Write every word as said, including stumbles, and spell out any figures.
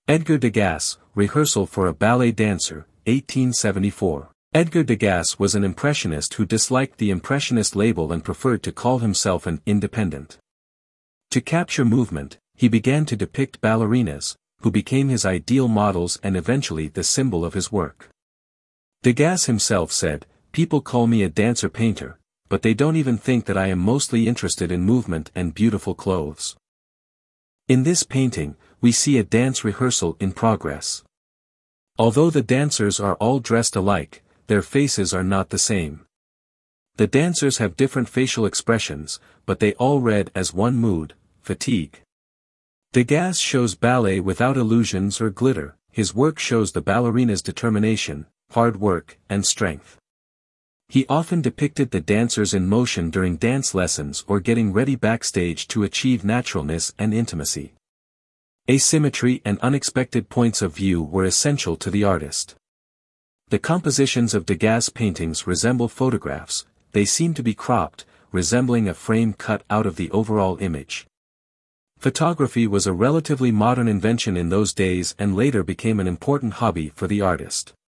Edgar Degas, Rehearsal for a Ballet Dancer, eighteen seventy-four. Edgar Degas was an impressionist who disliked the impressionist label and preferred to call himself an independent. To capture movement, he began to depict ballerinas, who became his ideal models and eventually the symbol of his work. Degas himself said, "People call me a dancer-painter, but they don't even think that I am mostly interested in movement and beautiful clothes." In this painting, we see a dance rehearsal in progress. Although the dancers are all dressed alike, their faces are not the same. The dancers have different facial expressions, but they all read as one mood: fatigue. Degas shows ballet without illusions or glitter. His work shows the ballerina's determination, hard work, and strength. He often depicted the dancers in motion during dance lessons or getting ready backstage to achieve naturalness and intimacy. Asymmetry and unexpected points of view were essential to the artist. The compositions of Degas' paintings resemble photographs. They seem to be cropped, resembling a frame cut out of the overall image. Photography was a relatively modern invention in those days and later became an important hobby for the artist.